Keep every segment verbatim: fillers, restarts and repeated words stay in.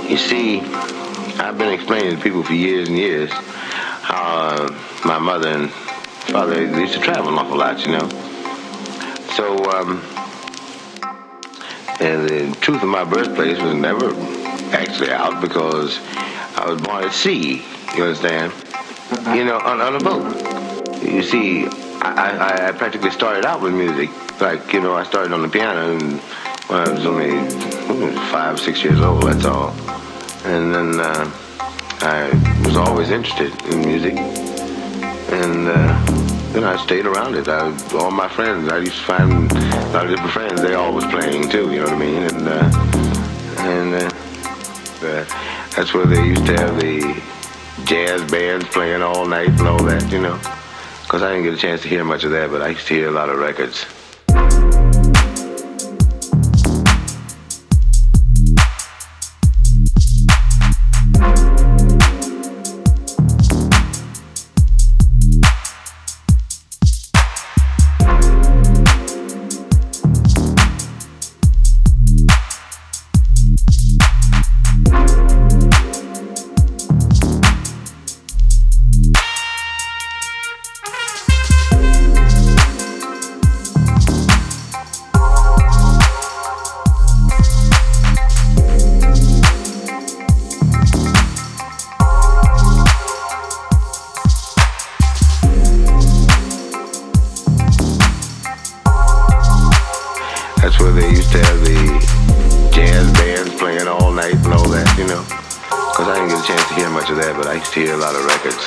You see, I've been explaining to people for years and years how uh, my mother and father they used to travel an awful lot, you know. So, um, and the truth of my birthplace was never actually out because I was born at sea, you understand? You know, on, on a boat. You see, I, I, I practically started out with music. Like, you know, I started on the piano and when I was only five, six years old, that's all. And then uh, I was always interested in music. And uh, then I stayed around it. I, all my friends, I used to find a lot of different friends. They all was playing too, you know what I mean? And uh, and uh, uh, that's where they used to have the jazz bands playing all night and all that, you know. Because I didn't get a chance to hear much of that, but I used to hear a lot of records. That's where they used to have the jazz bands playing all night and all that, you know. Because I didn't get a chance to hear much of that, but I used to hear a lot of records.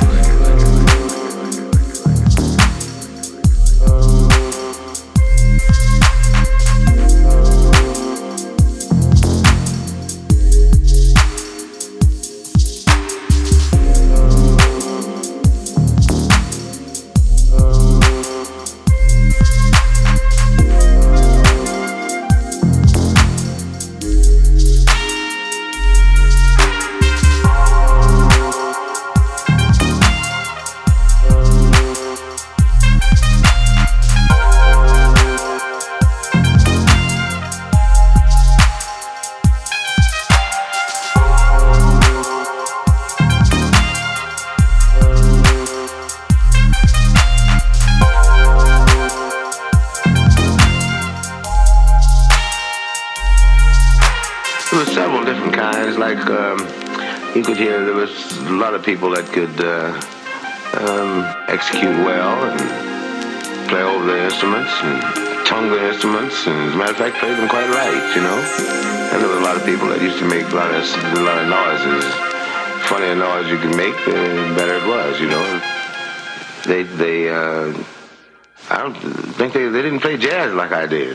There were several different kinds, like um, you could hear there was a lot of people that could uh, um, execute well and play over their instruments and tongue their instruments, and as a matter of fact, play them quite right, you know. And there were a lot of people that used to make a lot of, a lot of noises. The funnier noise you could make, the better it was, you know. They, they, uh, I don't think they, they didn't play jazz like I did.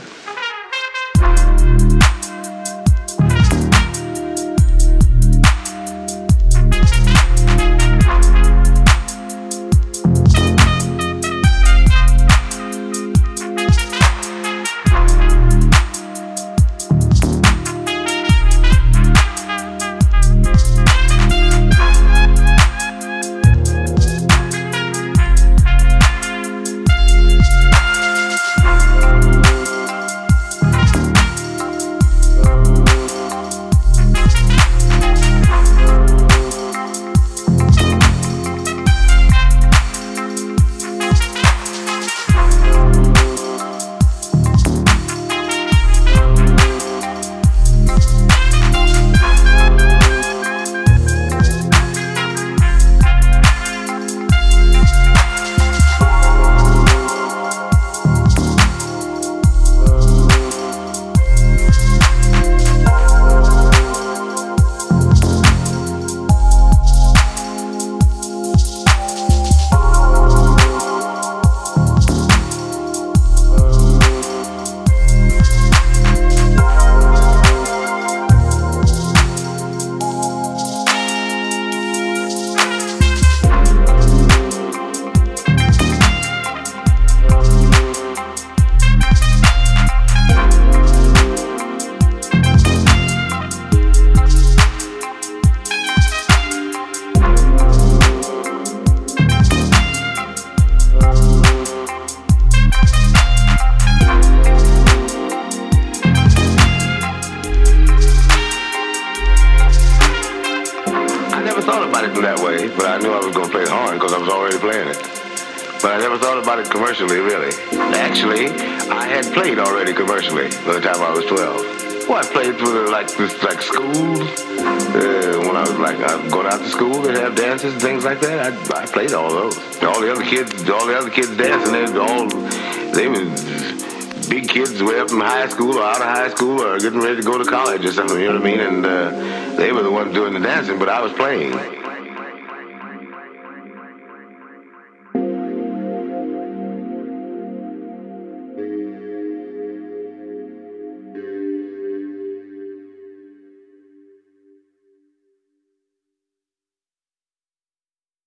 thought about it in that way, but I knew I was going to play the horn because I was already playing it. But I never thought about it commercially, really. Actually, I had played already commercially by the time I was twelve. Well, I played for like this, like schools. Uh, when I was like I was going out to school, they'd have dances and things like that. I, I played all those. All the other kids, all the other kids dancing, they all they were big kids way up in high school or out of high school or getting ready to go to college or something. You know what I mean? And uh, they were the ones doing the dancing, but I was playing.